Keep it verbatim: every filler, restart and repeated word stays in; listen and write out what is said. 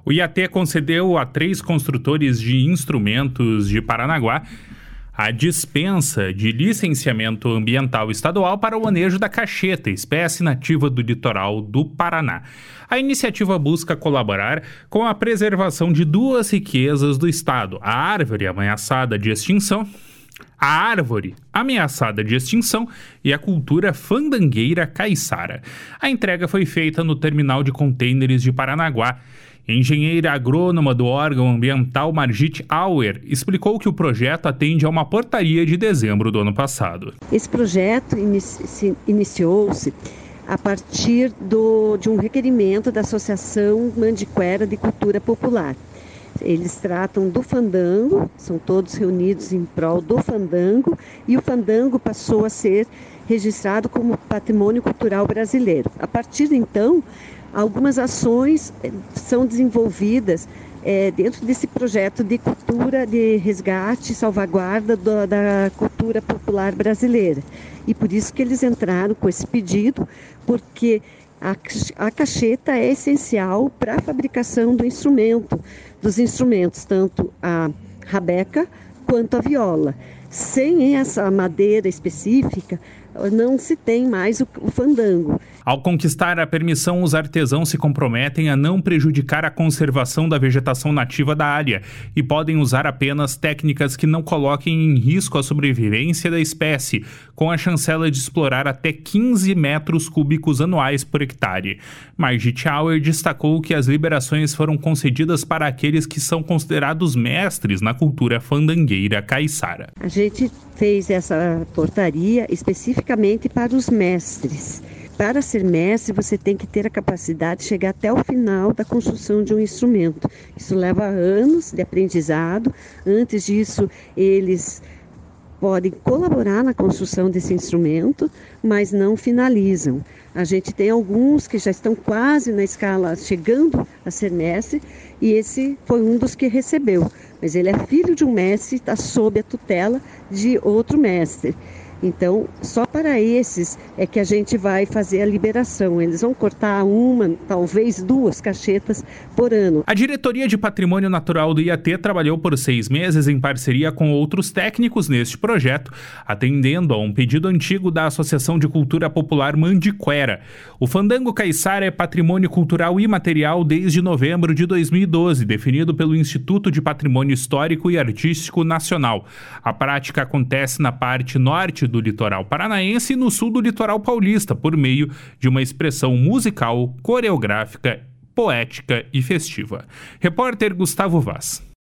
O I A T concedeu a três construtores de instrumentos de Paranaguá a dispensa de licenciamento ambiental estadual para o manejo da cacheta, espécie nativa do litoral do Paraná. A iniciativa busca colaborar com a preservação de duas riquezas do estado: a árvore ameaçada de extinção, a árvore ameaçada de extinção e a cultura fandangueira caiçara. A entrega foi feita no terminal de contêineres de Paranaguá. Engenheira agrônoma do órgão ambiental Margit Auer explicou que o projeto atende a uma portaria de dezembro do ano passado. Esse projeto inici- iniciou-se a partir do, de um requerimento da Associação Mandiquera de Cultura Popular. Eles tratam do fandango, são todos reunidos em prol do fandango, e o fandango passou a ser registrado como patrimônio cultural brasileiro. A partir de então, algumas ações são desenvolvidas é, dentro desse projeto de cultura, de resgate e salvaguarda do, da cultura popular brasileira. E por isso que eles entraram com esse pedido, porque a, a cacheta é essencial para a fabricação do instrumento, dos instrumentos, tanto a rabeca quanto a viola. Sem essa madeira específica, não se tem mais o, o fandango. Ao conquistar a permissão, os artesãos se comprometem a não prejudicar a conservação da vegetação nativa da área e podem usar apenas técnicas que não coloquem em risco a sobrevivência da espécie, com a chancela de explorar até quinze metros cúbicos anuais por hectare. Margit Auer destacou que as liberações foram concedidas para aqueles que são considerados mestres na cultura fandangueira caiçara. A gente fez essa portaria especificamente para os mestres. Para ser mestre, você tem que ter a capacidade de chegar até o final da construção de um instrumento. Isso leva anos de aprendizado. Antes disso, eles podem colaborar na construção desse instrumento, mas não finalizam. A gente tem alguns que já estão quase na escala, chegando a ser mestre, e esse foi um dos que recebeu. Mas ele é filho de um mestre, está sob a tutela de outro mestre. Então, só para esses é que a gente vai fazer a liberação. Eles vão cortar uma, talvez duas cachetas por ano. A Diretoria de Patrimônio Natural do I A T trabalhou por seis meses em parceria com outros técnicos neste projeto, atendendo a um pedido antigo da Associação de Cultura Popular Mandiquera. O fandango caiçara é patrimônio cultural imaterial desde novembro de dois mil e doze, definido pelo Instituto de Patrimônio Histórico e Artístico Nacional. A prática acontece na parte norte do litoral paranaense e no sul do litoral paulista, por meio de uma expressão musical, coreográfica, poética e festiva. Repórter Gustavo Vaz.